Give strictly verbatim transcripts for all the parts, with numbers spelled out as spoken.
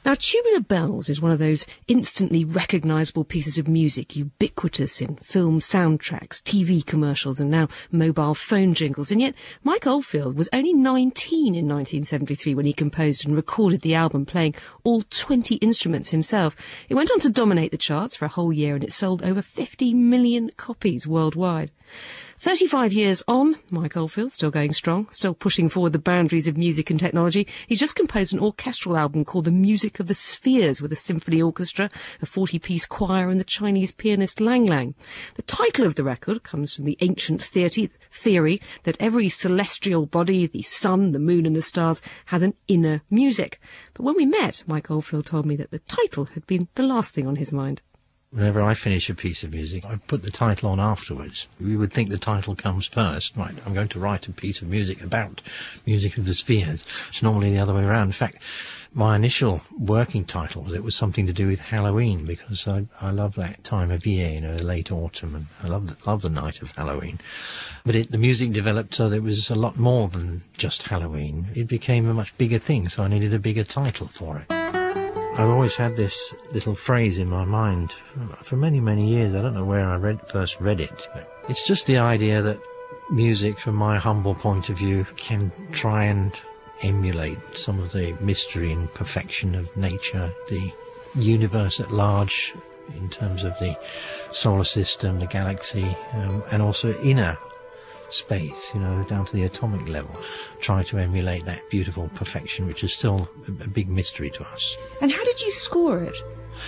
Now, Tubular Bells is one of those instantly recognisable pieces of music, ubiquitous in film soundtracks, T V commercials and now mobile phone jingles. And yet Mike Oldfield was only nineteen in nineteen seventy-three when he composed and recorded the album, playing all twenty instruments himself. It went on to dominate the charts for a whole year and it sold over fifty million copies worldwide. thirty-five years on, Mike Oldfield still going strong, still pushing forward the boundaries of music and technology. He's just composed an orchestral album called The Music of the Spheres with a symphony orchestra, a forty-piece choir and the Chinese pianist Lang Lang. The title of the record comes from the ancient theory, theory that every celestial body, the sun, the moon and the stars, has an inner music. But when we met, Mike Oldfield told me that the title had been the last thing on his mind. Whenever I finish a piece of music, I put the title on afterwards. We would think the title comes first. Right, I'm going to write a piece of music about music of the spheres. It's normally the other way around. In fact, my initial working title was it was something to do with Halloween, because I, I love that time of year, you know, late autumn, and I love the, love the night of Halloween. But it, the music developed so that it was a lot more than just Halloween. It became a much bigger thing, so I needed a bigger title for it. I've always had this little phrase in my mind for many, many years. I don't know where I read, first read it, but it's just the idea that music, from my humble point of view, can try and emulate some of the mystery and perfection of nature, the universe at large, in terms of the solar system, the galaxy, um, and also inner space, you know, down to the atomic level. Try to emulate that beautiful perfection, which is still a big mystery to us. And how did you score it?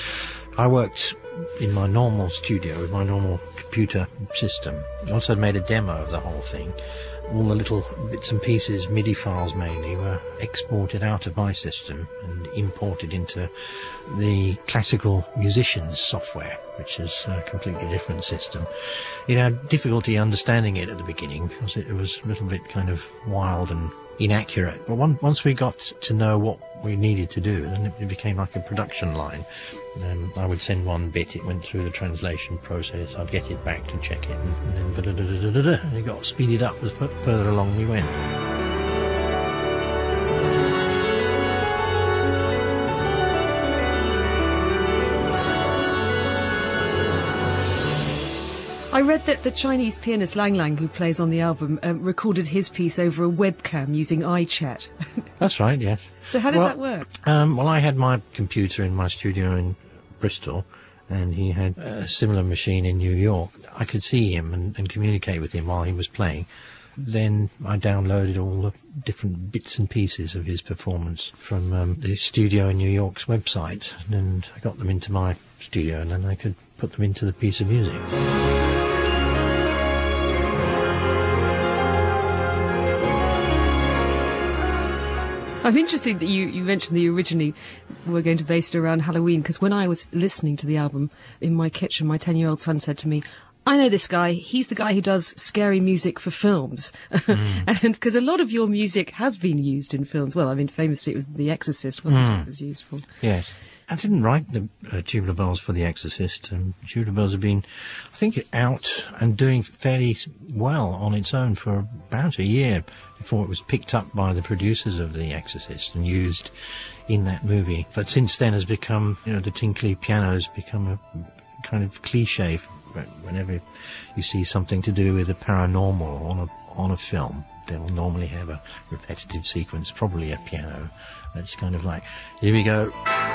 I worked in my normal studio with my normal computer system. I also made a demo of the whole thing. All the little bits and pieces, MIDI files mainly, were exported out of my system and imported into the classical musicians software, which is a completely different system. You had difficulty understanding it at the beginning because it was a little bit kind of wild and inaccurate. But one, once we got to know what we needed to do, then it became like a production line. Um, I would send one bit, it went through the translation process, I'd get it back to check it, and, and then da-da-da-da-da-da, and it got speeded up as f- further along we went. I read that the Chinese pianist Lang Lang, who plays on the album, um, recorded his piece over a webcam using iChat. That's right, yes. So how does well, that work? Um, well, I had my computer in my studio in Bristol, and he had a similar machine in New York. I could see him and, and communicate with him while he was playing. Then I downloaded all the different bits and pieces of his performance from um, the studio in New York's website, and I got them into my studio, and then I could put them into the piece of music. I'm interested that you, you mentioned that you originally were going to base it around Halloween, because when I was listening to the album in my kitchen, my ten-year-old son said to me, I know this guy, he's the guy who does scary music for films. Mm. And because a lot of your music has been used in films. Well, I mean, famously it was The Exorcist, wasn't mm. it, it was used for? Yes. I didn't write the uh, Tubular Bells for The Exorcist. Um, Tubular Bells have been, I think, out and doing fairly well on its own for about a year before it was picked up by the producers of The Exorcist and used in that movie. But since then has become, you know, the tinkly piano has become a kind of cliche. Whenever you see something to do with the paranormal on a on a film, they'll normally have a repetitive sequence, probably a piano. That's kind of like, here we go.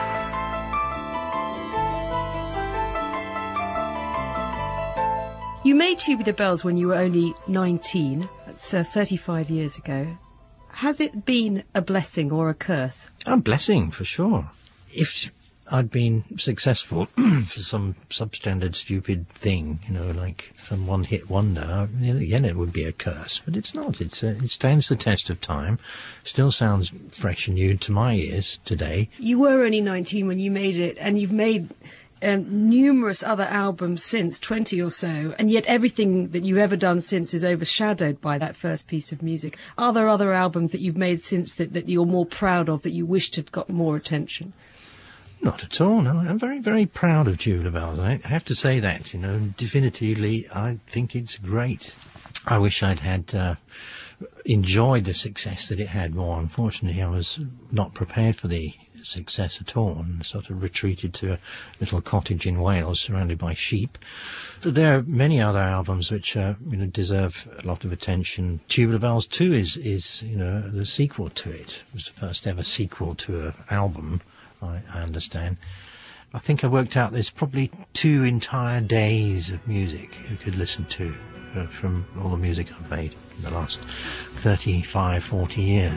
You made Tubular Bells when you were only nineteen. That's uh, thirty-five years ago. Has it been a blessing or a curse? A blessing, for sure. If I'd been successful for some substandard, stupid thing, you know, like some one-hit wonder, then it would be a curse. But it's not. It's uh, it stands the test of time. Still sounds fresh and new to my ears today. You were only nineteen when you made it, and you've made um, numerous other albums since, twenty or so, and yet everything that you've ever done since is overshadowed by that first piece of music. Are there other albums that you've made since that, that you're more proud of, that you wished had got more attention? Not at all, no. I'm very, very proud of Tubular Bells. I have to say that, you know, definitively, I think it's great. I wish I'd had uh, enjoyed the success that it had more. Unfortunately, I was not prepared for the success at all, and sort of retreated to a little cottage in Wales surrounded by sheep. But there are many other albums which uh, you know, deserve a lot of attention. Tubular Bells two is, is you know, the sequel to it. It was the first ever sequel to an album, I, I understand. I think I worked out there's probably two entire days of music you could listen to uh, from all the music I've made in the last thirty-five, forty years.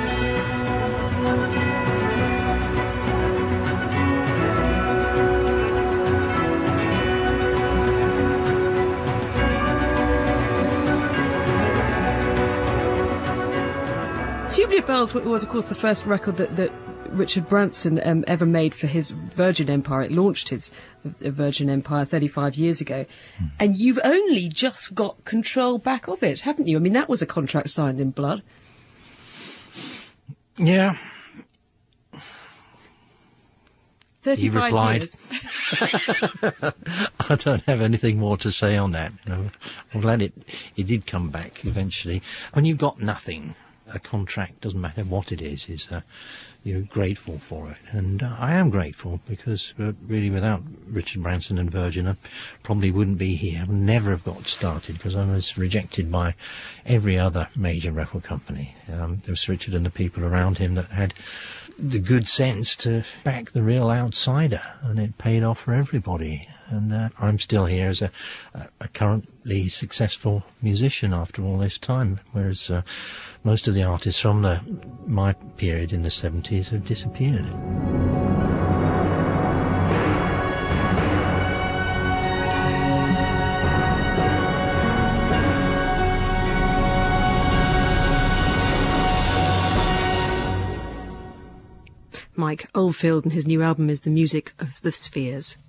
Tubular Bells was, of course, the first record that, that Richard Branson um, ever made for his Virgin Empire. It launched his uh, Virgin Empire thirty-five years ago. Mm. And you've only just got control back of it, haven't you? I mean, that was a contract signed in blood. Yeah. thirty-five he replied, years. I don't have anything more to say on that. You know, I'm glad it, it did come back eventually. When you've got nothing, a contract, doesn't matter what it is, is uh, you're grateful for it. And uh, I am grateful, because uh, really without Richard Branson and Virgin, I probably wouldn't be here. I would never have got started, because I was rejected by every other major record company. Um, there was Richard and the people around him that had the good sense to back the real outsider, and it paid off for everybody. And uh, I'm still here as a, a, a currently successful musician after all this time, whereas uh, most of the artists from the, my period in the seventies have disappeared. Mike Oldfield, and his new album is The Music of the Spheres.